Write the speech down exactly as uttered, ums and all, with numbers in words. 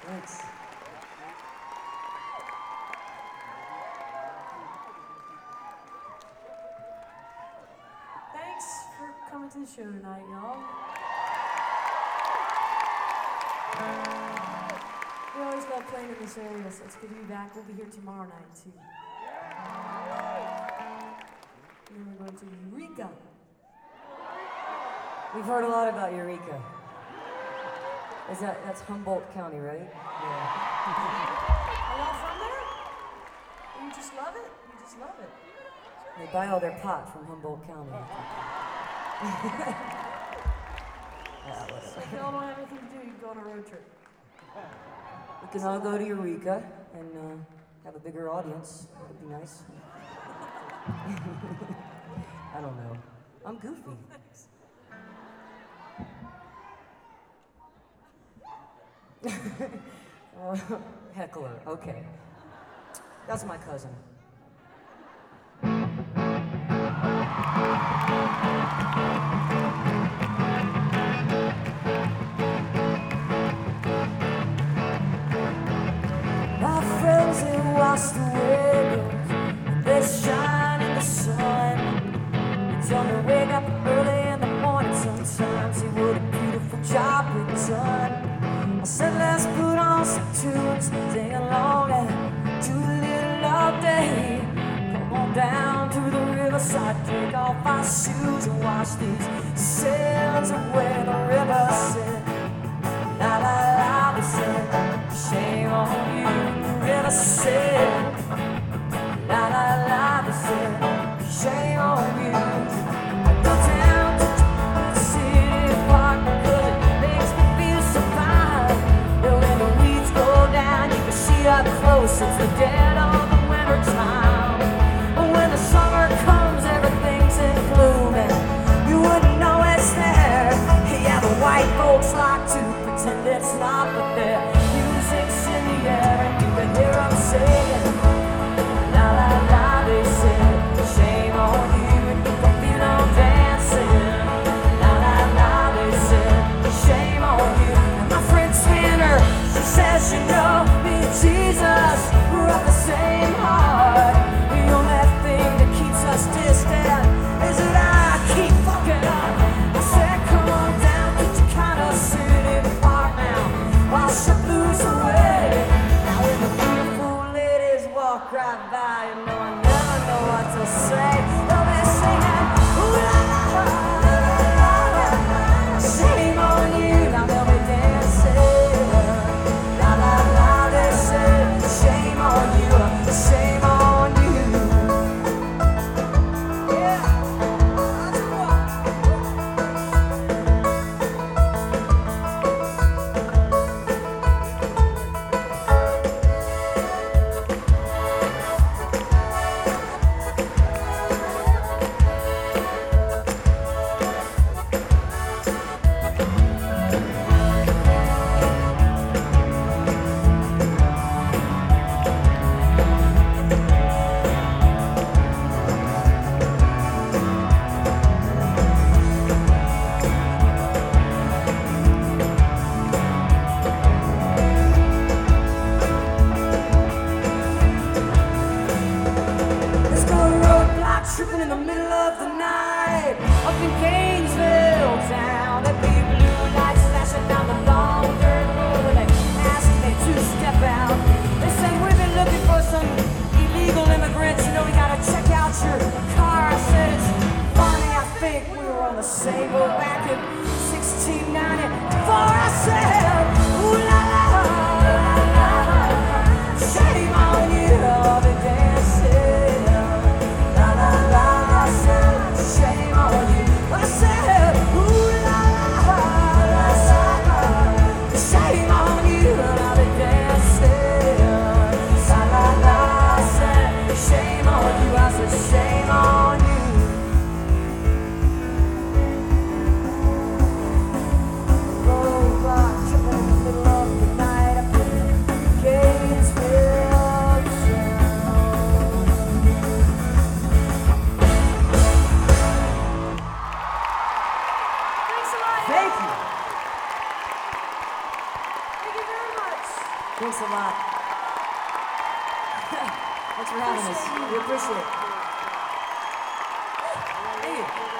Thanks. Thanks for coming to the show tonight, y'all. We always love playing in this area, so it's good to be back. We'll be here tomorrow night, too. And then we're going to Eureka. We've heard a lot about Eureka. Is that, that's Humboldt County, right? Yeah. Are y'all from there? You just love it? You just love it. They buy all their pot from Humboldt County. Yeah, So if y'all don't have anything to do, you can go on a road trip. we can all go to Eureka and uh, have a bigger audience. That'd be nice. I don't know. I'm goofy. uh, heckler, okay. That's my cousin. My friends, they wash the windows, they shine in the sun. They tell me wake up early in the morning sometimes. See what a beautiful job we've done. I said let's put on some tunes, sing along and do a little love day. Come on down to the riverside, take off our shoes and wash these sails away. The river said, la la la, they said, shame on you. The river said, la la la, they said, shame on you. I go down to the city park because it makes me feel so fine. And when the weeds go down, you can see up close, it's the dead of the winter time. But when the summer comes, everything's in bloom and you wouldn't know it's there. Yeah, the white folks like to pretend it's not, but their music's in the air and you can hear them singing. La la la, they said, shame on you if you don't feel no dancing. La la la, they said, shame on you. And my friend Tanner, she says, you know, me and Jesus, we're of the same heart. The only thing that keeps us distant is that I keep fucking up. I said, come on down to Chicana City Park now, wash the blues away. Now when the beautiful ladies walk right by, you know I never know what to say. They'll be singing, ooh la la la la la la, shame on you. Now they'll be dancing, la la la. They say, shame on you, shame on you. Yeah. Let's go roadblock tripping in the middle of the night. Up in Gainesville town, there be blue lights flashing down the long dirt road where they ask me to step out. They say we've been looking for some illegal immigrants. You know we gotta check out your car. I said it's funny, I think we were on the same boat back in sixteen ninety-four. I said, ooh la la la la la, shame on you, I'll be dancing. La la la, I said, shame on you. I said, ooh la la la la, shame on you, I'll be dancing. La la la, I said, shame on you. I said, shame on you. Thanks a lot. Thanks for having us. We appreciate it. Thank you.